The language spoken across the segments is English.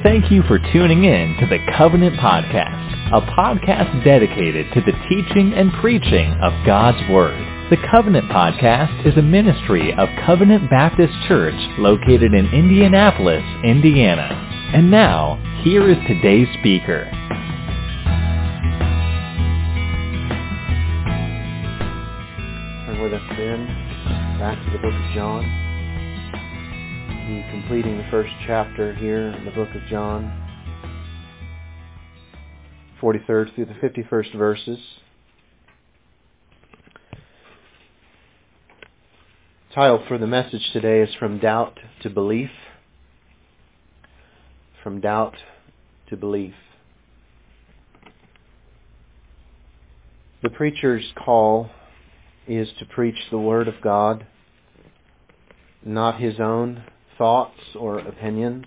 Thank you for tuning in to the Covenant Podcast, a podcast dedicated to the teaching and preaching of God's Word. The Covenant Podcast is a ministry of Covenant Baptist Church located in Indianapolis, Indiana. And now, here is today's speaker. Turn with us then back to the book of John. Be completing the first chapter here in the book of John, 43rd through the 51st verses. Title for the message today is From Doubt to Belief. From Doubt to Belief. The preacher's call is to preach the Word of God, not his own thoughts or opinions.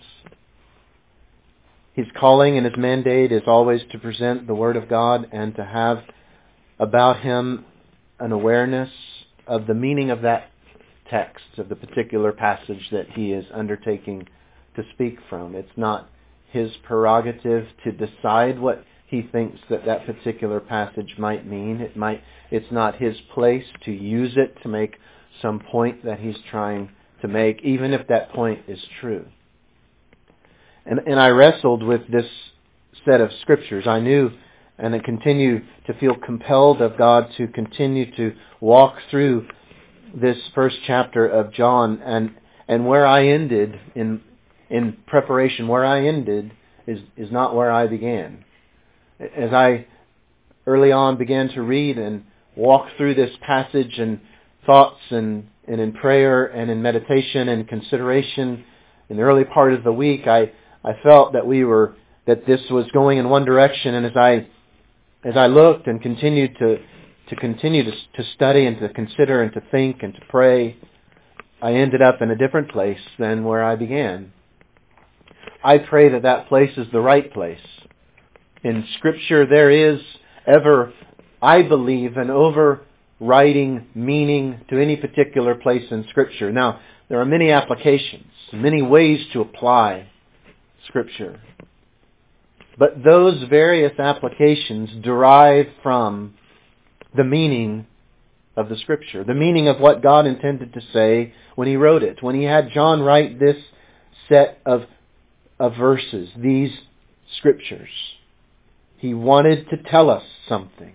His calling and his mandate is always to present the Word of God and to have about him an awareness of the meaning of that text, of the particular passage that he is undertaking to speak from. It's not his prerogative to decide what he thinks that particular passage might mean. It's not his place to use it to make some point that he's trying to make, even if that point is true. And I wrestled with this set of scriptures. I knew and I continue to feel compelled of God to continue to walk through this first chapter of John, and where I ended in preparation, where I ended is not where I began. As I early on began to read and walk through this passage and thoughts and in prayer and in meditation and consideration in the early part of the week, I felt that this was going in one direction, and as I looked and continued to study and to consider and to think and to pray, I ended up in a different place than where I began. I pray that place is the right place. In Scripture there is ever, I believe, an overriding meaning to any particular place in Scripture. Now, there are many applications, many ways to apply Scripture. But those various applications derive from the meaning of the Scripture, the meaning of what God intended to say when He wrote it. When He had John write this set of verses, these Scriptures, He wanted to tell us something.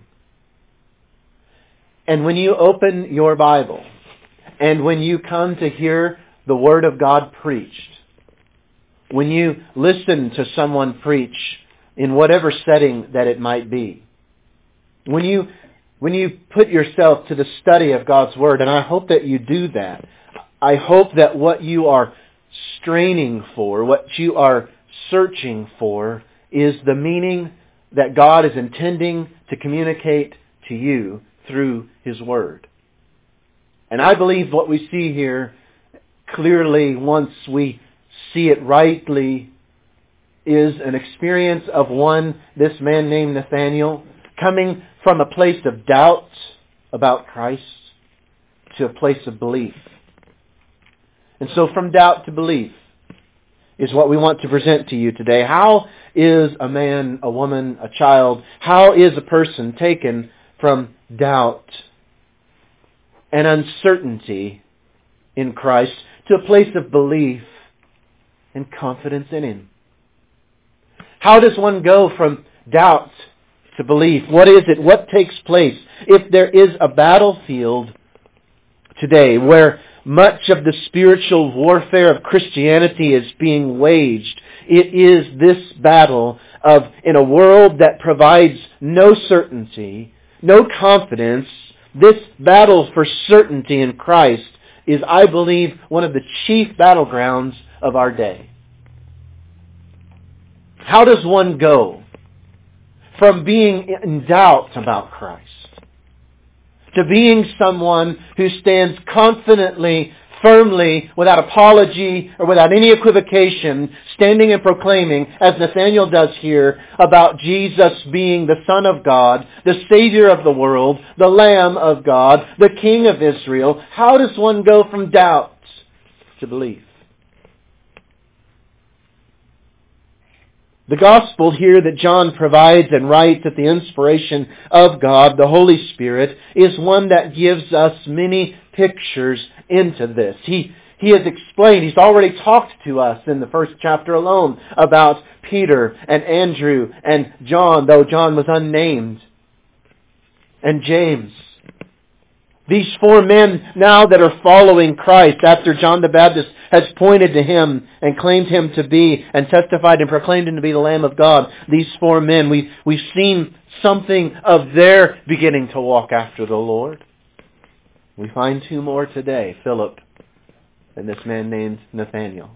And when you open your Bible, and when you come to hear the Word of God preached, when you listen to someone preach in whatever setting that it might be, when you put yourself to the study of God's Word, and I hope that you do that, I hope that what you are straining for, what you are searching for, is the meaning that God is intending to communicate to you through His Word. And I believe what we see here clearly, once we see it rightly, is an experience of this man named Nathanael, coming from a place of doubt about Christ to a place of belief. And so from doubt to belief is what we want to present to you today. How is a man, a woman, a child, how is a person taken from doubt and uncertainty in Christ to a place of belief and confidence in Him? How does one go from doubt to belief? What is it? What takes place? If there is a battlefield today where much of the spiritual warfare of Christianity is being waged, it is this battle of, in a world that provides no certainty, no confidence, this battle for certainty in Christ is, I believe, one of the chief battlegrounds of our day. How does one go from being in doubt about Christ to being someone who stands confidently, firmly, without apology or without any equivocation, standing and proclaiming, as Nathanael does here, about Jesus being the Son of God, the Savior of the world, the Lamb of God, the King of Israel? How does one go from doubt to belief? The gospel here that John provides and writes at the inspiration of God, the Holy Spirit, is one that gives us many pictures into this. He has explained, he's already talked to us in the first chapter alone about Peter and Andrew and John, though John was unnamed, and James. These four men now that are following Christ after John the Baptist has pointed to him and claimed him to be and testified and proclaimed him to be the Lamb of God. These four men, we've seen something of their beginning to walk after the Lord. We find two more today, Philip and this man named Nathanael.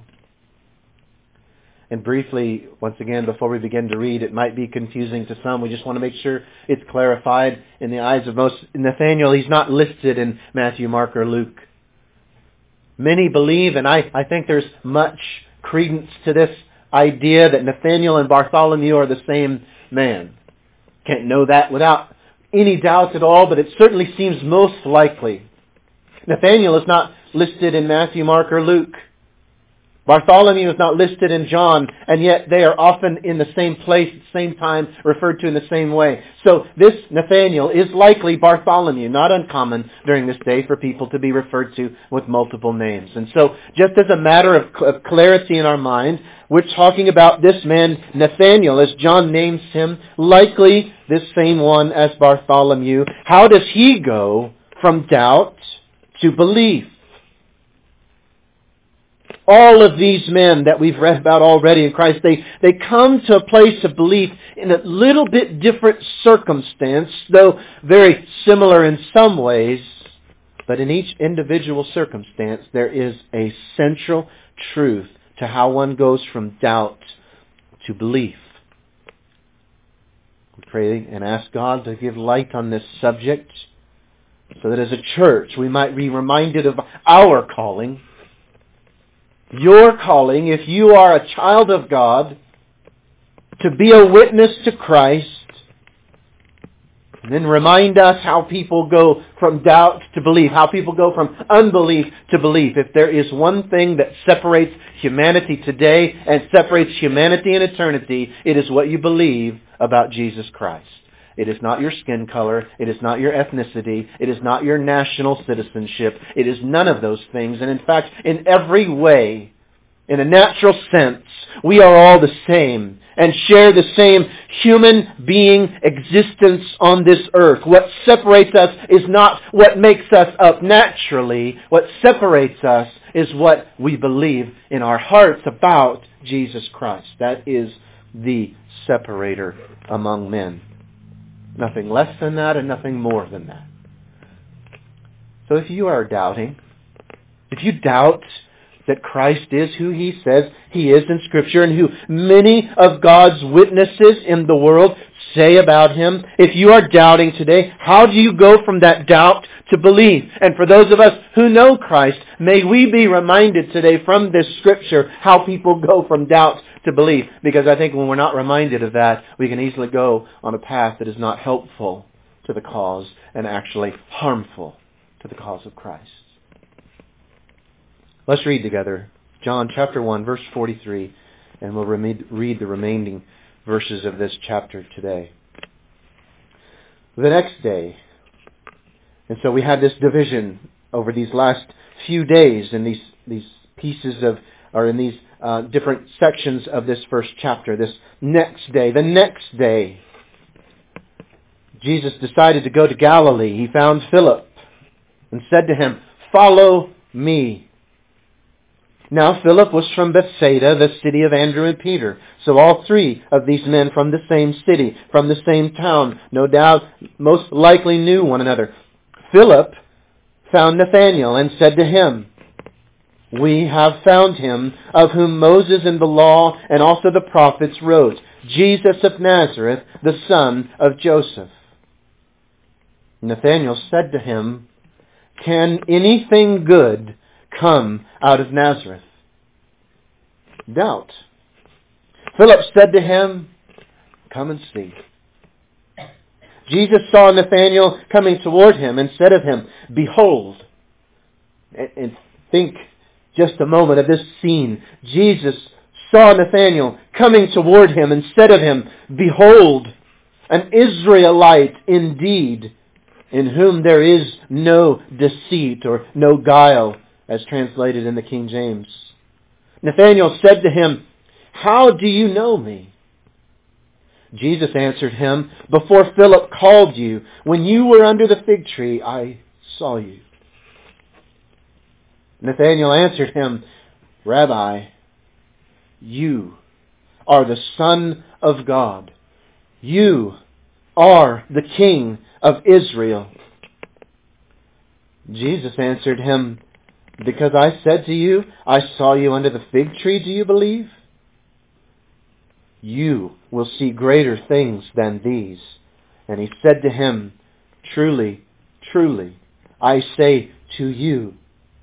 And briefly, once again, before we begin to read, it might be confusing to some. We just want to make sure it's clarified in the eyes of most. Nathanael, he's not listed in Matthew, Mark, or Luke. Many believe, and I think there's much credence to this idea, that Nathanael and Bartholomew are the same man. Can't know that without any doubt at all, but it certainly seems most likely. Nathanael is not listed in Matthew, Mark, or Luke. Bartholomew is not listed in John, and yet they are often in the same place at the same time, referred to in the same way. So this Nathanael is likely Bartholomew, not uncommon during this day for people to be referred to with multiple names. And so just as a matter of clarity in our mind, we're talking about this man Nathanael, as John names him, likely this same one as Bartholomew. How does he go from doubt to belief? All of these men that we've read about already in Christ, they come to a place of belief in a little bit different circumstance, though very similar in some ways. But in each individual circumstance, there is a central truth to how one goes from doubt to belief. We pray and ask God to give light on this subject so that as a church we might be reminded of our calling. Your calling, if you are a child of God, to be a witness to Christ, and then remind us how people go from doubt to belief, how people go from unbelief to belief. If there is one thing that separates humanity today and separates humanity in eternity, it is what you believe about Jesus Christ. It is not your skin color. It is not your ethnicity. It is not your national citizenship. It is none of those things. And in fact, in every way, in a natural sense, we are all the same and share the same human being existence on this earth. What separates us is not what makes us up naturally. What separates us is what we believe in our hearts about Jesus Christ. That is the separator among men. Nothing less than that and nothing more than that. So if you are doubting, if you doubt that Christ is who He says He is in Scripture and who many of God's witnesses in the world say about Him, if you are doubting today, how do you go from that doubt to belief? And for those of us who know Christ, may we be reminded today from this Scripture how people go from doubt to belief. Because I think when we're not reminded of that, we can easily go on a path that is not helpful to the cause and actually harmful to the cause of Christ. Let's read together John chapter 1, verse 43, and we'll read the remaining verses of this chapter today. The next day, and so we had this division over these last few days in these pieces of, or in these different sections of this first chapter. This next day, the next day, Jesus decided to go to Galilee. He found Philip and said to him, "Follow me." Now Philip was from Bethsaida, the city of Andrew and Peter. So all three of these men from the same city, from the same town, no doubt most likely knew one another. Philip found Nathanael and said to him, "We have found him of whom Moses in the law and also the prophets wrote, Jesus of Nazareth, the son of Joseph." Nathanael said to him, "Can anything good come out of Nazareth?" Doubt. Philip said to him, "Come and see." Jesus saw Nathanael coming toward him and said of him, "Behold." And think just a moment of this scene. Jesus saw Nathanael coming toward him, and said of him, Behold, an Israelite indeed, in whom there is no deceit or no guile, as translated in the King James. Nathanael said to him, How do you know me? Jesus answered him, Before Philip called you, when you were under the fig tree, I saw you. Nathanael answered him, Rabbi, you are the Son of God. You are the King of Israel. Jesus answered him, Because I said to you, I saw you under the fig tree, do you believe? You will see greater things than these. And he said to him, Truly, truly, I say to you.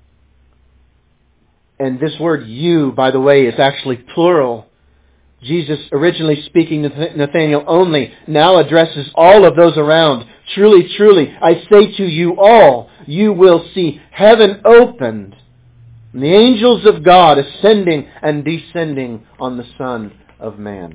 And this word you, by the way, is actually plural. Jesus, originally speaking to Nathanael only, now addresses all of those around. Truly, truly, I say to you all, you will see heaven opened, and the angels of God ascending and descending on the Son of Man.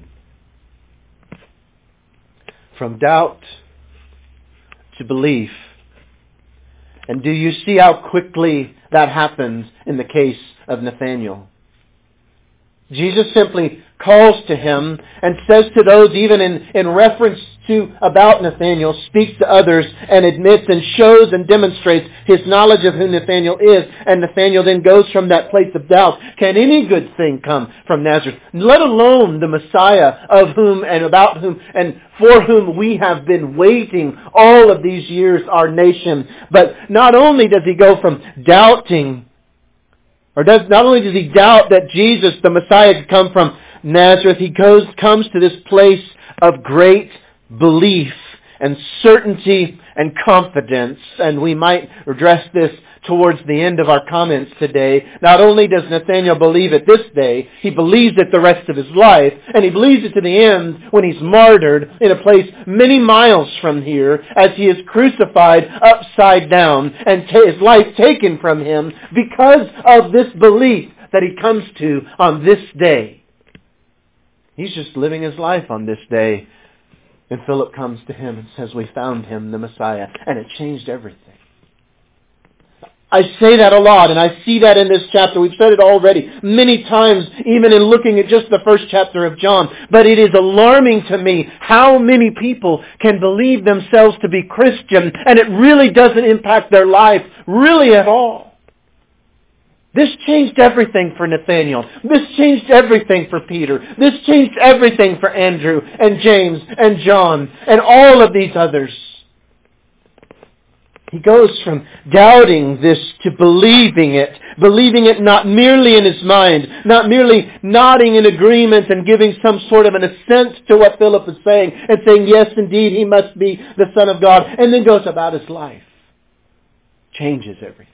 From doubt to belief. And do you see how quickly that happens in the case of Nathanael? Jesus simply calls to him and says to those, even in reference to about Nathanael, speaks to others and admits and shows and demonstrates his knowledge of who Nathanael is. And Nathanael then goes from that place of doubt. Can any good thing come from Nazareth? Let alone the Messiah of whom and about whom and for whom we have been waiting all of these years, our nation. But not only does he go from doubting, not only does he doubt that Jesus, the Messiah, could come from Nazareth, he comes to this place of great belief and certainty and confidence. And we might address this towards the end of our comments today. Not only does Nathanael believe it this day, he believes it the rest of his life, and he believes it to the end when he's martyred in a place many miles from here as he is crucified upside down and his life taken from him because of this belief that he comes to on this day. He's just living his life on this day. And Philip comes to him and says, we found him, the Messiah. And it changed everything. I say that a lot, and I see that in this chapter. We've said it already many times, even in looking at just the first chapter of John. But it is alarming to me how many people can believe themselves to be Christian, and it really doesn't impact their life really at all. This changed everything for Nathanael. This changed everything for Peter. This changed everything for Andrew and James and John and all of these others. He goes from doubting this to believing it not merely in his mind, not merely nodding in agreement and giving some sort of an assent to what Philip is saying and saying, yes, indeed, he must be the Son of God, and then goes about his life. Changes everything.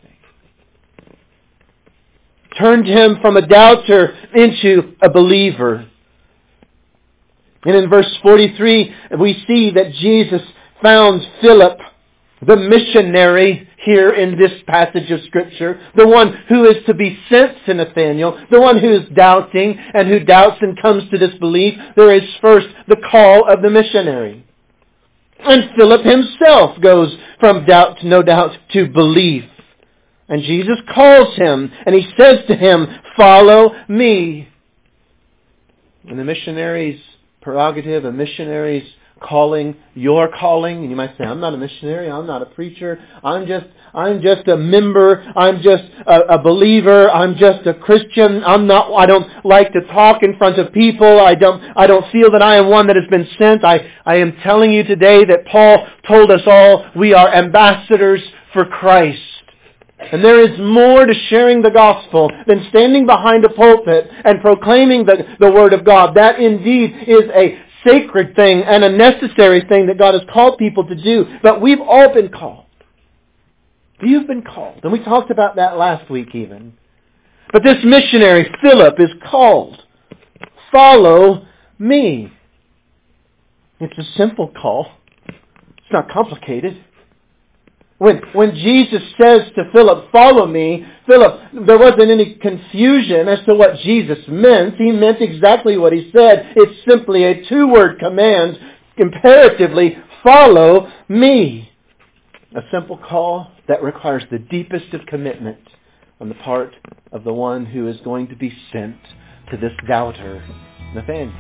Turned him from a doubter into a believer. And in verse 43, we see that Jesus found Philip, the missionary here in this passage of Scripture, the one who is to be sent to Nathanael, the one who is doubting and who doubts and comes to this belief. There is first the call of the missionary. And Philip himself goes from doubt, no doubt, to belief. And Jesus calls him, and he says to him, follow me. And the missionary's prerogative, a missionary's calling, your calling, and you might say, I'm not a missionary, I'm not a preacher, I'm just a member, I'm just a believer, I'm just a Christian, I don't like to talk in front of people, I don't feel that I am one that has been sent. I am telling you today that Paul told us all we are ambassadors for Christ. And there is more to sharing the gospel than standing behind a pulpit and proclaiming the Word of God. That indeed is a sacred thing and a necessary thing that God has called people to do. But we've all been called. You've been called. And we talked about that last week even. But this missionary, Philip, is called. Follow me. It's a simple call. It's not complicated. When Jesus says to Philip, "Follow me," Philip, there wasn't any confusion as to what Jesus meant. He meant exactly what he said. It's simply a two-word command, imperatively, follow me. A simple call that requires the deepest of commitment on the part of the one who is going to be sent to this doubter, Nathanael.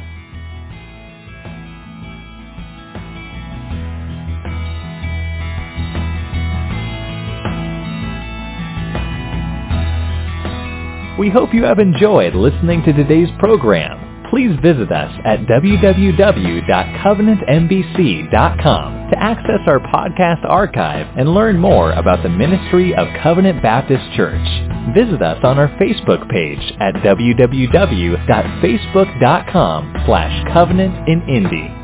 We hope you have enjoyed listening to today's program. Please visit us at www.covenantmbc.com to access our podcast archive and learn more about the ministry of Covenant Baptist Church. Visit us on our Facebook page at www.facebook.com/covenantinindy.